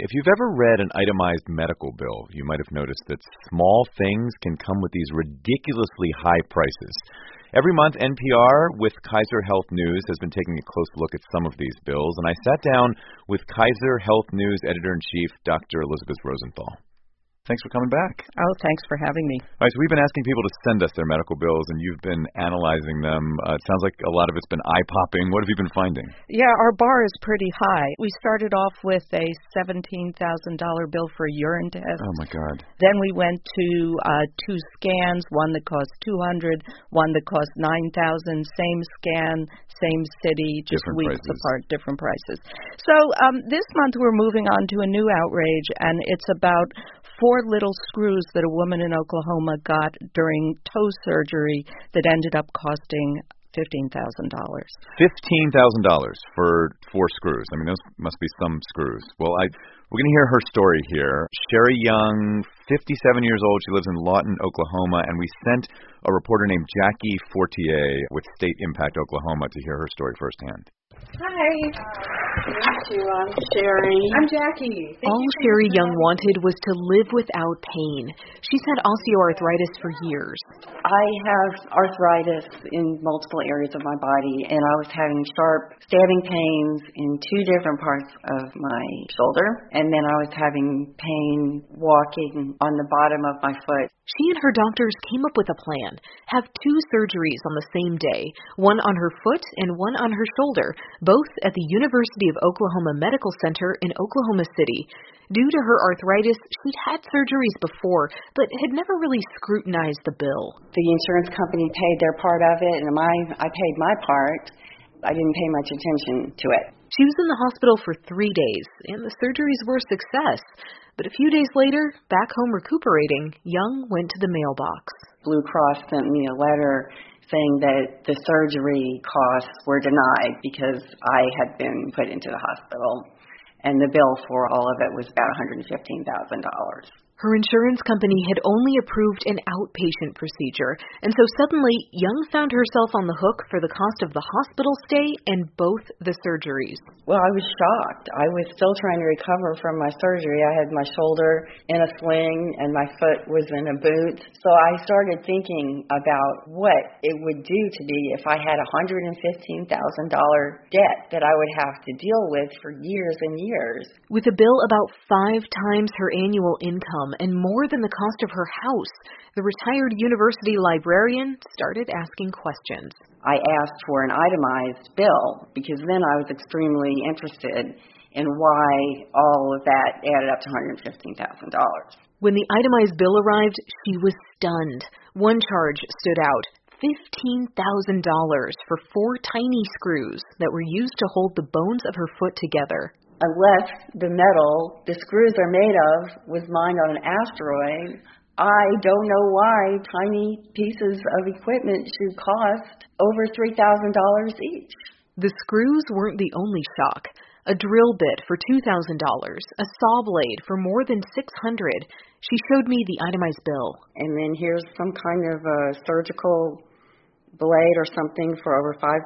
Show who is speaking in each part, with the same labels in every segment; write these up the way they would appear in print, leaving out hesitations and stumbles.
Speaker 1: If you've ever read an itemized medical bill, you might have noticed that small things can come with these ridiculously high prices. Every month, NPR with Kaiser Health News has been taking a close look at some of these bills, and I sat down with Kaiser Health News Editor-in-Chief, Dr. Elizabeth Rosenthal. Thanks for coming back.
Speaker 2: Oh, thanks for having me.
Speaker 1: All right, so we've been asking people to send us their medical bills, and you've been analyzing them. It sounds like a lot of it's been eye-popping. What have you been finding?
Speaker 2: Yeah, our bar is pretty high. We started off with a $17,000 bill for a urine test.
Speaker 1: Oh, my God.
Speaker 2: Then we went to two scans, one that cost $200, one that cost $9,000, same scan, same city, just
Speaker 1: different
Speaker 2: weeks
Speaker 1: prices.
Speaker 2: apart, different prices. So this month we're moving on to a new outrage, and it's about 4 little screws that a woman in Oklahoma got during toe surgery that ended up costing $15,000.
Speaker 1: $15,000 for 4 screws. I mean, those must be some screws. Well, we're going to hear her story here. Sherry Young, 57 years old. She lives in Lawton, Oklahoma, and we sent a reporter named Jackie Fortier with State Impact Oklahoma to hear her story firsthand.
Speaker 3: Hi. Nice to meet you. I'm Sherry.
Speaker 4: I'm Jackie.
Speaker 5: All Sherry Young wanted was to live without pain. She's had osteoarthritis for years.
Speaker 3: I have arthritis in multiple areas of my body, and I was having sharp stabbing pains in 2 different parts of my shoulder, and then I was having pain walking on the bottom of my foot.
Speaker 5: She and her doctors came up with a plan. Have 2 surgeries on the same day, one on her foot and one on her shoulder, both at the University of Oklahoma Medical Center in Oklahoma City. Due to her arthritis, she'd had surgeries before, but had never really scrutinized the bill.
Speaker 3: The insurance company paid their part of it, and I paid my part. I didn't pay much attention to it.
Speaker 5: She was in the hospital for 3 days, and the surgeries were a success. But a few days later, back home recuperating, Young went to the mailbox.
Speaker 3: Blue Cross sent me a letter saying that the surgery costs were denied because I had been put into the hospital, and the bill for all of it was about $115,000.
Speaker 5: Her insurance company had only approved an outpatient procedure, and so suddenly Young found herself on the hook for the cost of the hospital stay and both the surgeries.
Speaker 3: Well, I was shocked. I was still trying to recover from my surgery. I had my shoulder in a sling and my foot was in a boot. So I started thinking about what it would do to me if I had a $115,000 debt that I would have to deal with for years and years.
Speaker 5: With a bill about 5 times her annual income and more than the cost of her house, the retired university librarian started asking questions.
Speaker 3: I asked for an itemized bill because then I was extremely interested in why all of that added up to $115,000.
Speaker 5: When the itemized bill arrived, she was stunned. One charge stood out. $15,000 for 4 tiny screws that were used to hold the bones of her foot together.
Speaker 3: Unless the metal the screws are made of was mined on an asteroid, I don't know why tiny pieces of equipment should cost over $3,000 each.
Speaker 5: The screws weren't the only shock. A drill bit for $2,000, a saw blade for more than $600. She showed me the itemized bill.
Speaker 3: And then here's some kind of a surgical blade or something for over $5,000.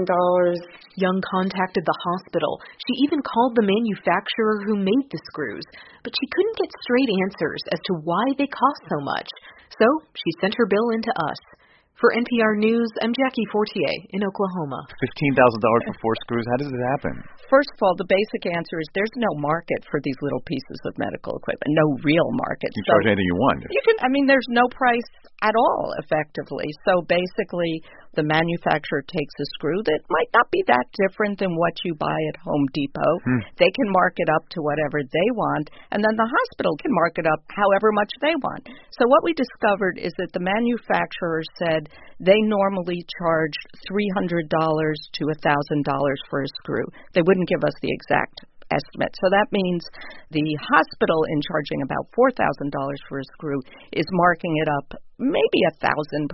Speaker 5: Young contacted the hospital. She even called the manufacturer who made the screws, but she couldn't get straight answers as to why they cost so much. So she sent her bill in to us. For NPR News, I'm Jackie Fortier in Oklahoma.
Speaker 1: $15,000 for 4 screws? How does it happen?
Speaker 2: First of all, the basic answer is there's no market for these little pieces of medical equipment, no real market.
Speaker 1: You charge anything you want.
Speaker 2: There's no price at all, effectively. So basically, the manufacturer takes a screw that might not be that different than what you buy at Home Depot. They can mark it up to whatever they want, and then the hospital can mark it up however much they want. So what we discovered is that the manufacturer said they normally charged $300 to $1,000 for a screw. They wouldn't give us the exact estimate. So that means the hospital, in charging about $4,000 for a screw, is marking it up maybe 1,000%.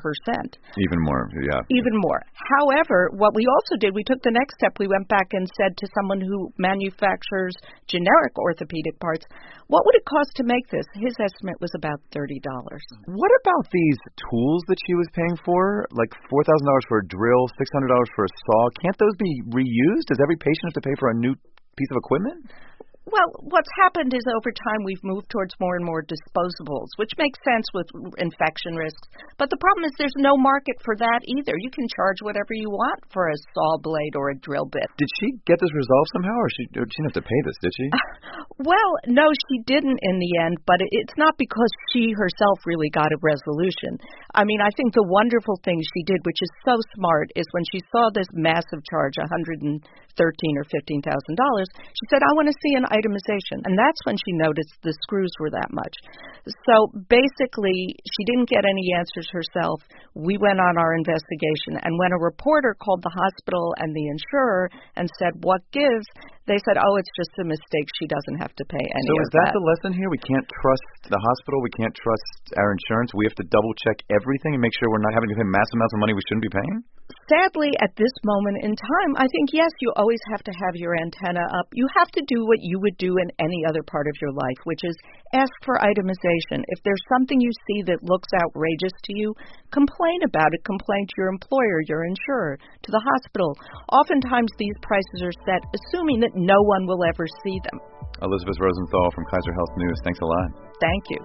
Speaker 1: Even more, yeah.
Speaker 2: Even more. However, what we also did, we took the next step. We went back and said to someone who manufactures generic orthopedic parts, what would it cost to make this? His estimate was about $30.
Speaker 1: What about these tools that she was paying for? Like $4,000 for a drill, $600 for a saw. Can't those be reused? Does every patient have to pay for a new piece of equipment?
Speaker 2: Well, what's happened is over time we've moved towards more and more disposables, which makes sense with infection risks. But the problem is there's no market for that either. You can charge whatever you want for a saw blade or a drill bit.
Speaker 1: Did she get this resolved somehow, or she didn't have to pay this, did she?
Speaker 2: Well, no, she didn't in the end, but it's not because she herself really got a resolution. I mean, I think the wonderful thing she did, which is so smart, is when she saw this massive charge, $113,000 or $15,000, she said, I want to see an itemization. And that's when she noticed the screws were that much. So basically, she didn't get any answers herself. We went on our investigation. And when a reporter called the hospital and the insurer and said, what gives? They said, oh, it's just a mistake. She doesn't have to pay any of that.
Speaker 1: So is that the lesson here? We can't trust the hospital. We can't trust our insurance. We have to double-check everything and make sure we're not having to pay massive amounts of money we shouldn't be paying?
Speaker 2: Sadly, at this moment in time, I think, yes, you always have to have your antenna up. You have to do what you would do in any other part of your life, which is ask for itemization. If there's something you see that looks outrageous to you, complain about it. Complain to your employer, your insurer, to the hospital. Oftentimes, these prices are set assuming that no one will ever see them.
Speaker 1: Elizabeth Rosenthal from Kaiser Health News. Thanks a lot.
Speaker 2: Thank you.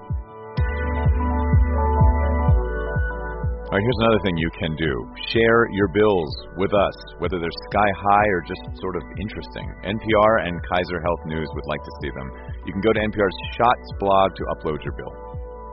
Speaker 1: All right, here's another thing you can do. Share your bills with us, whether they're sky high or just sort of interesting. NPR and Kaiser Health News would like to see them. You can go to NPR's Shots blog to upload your bill.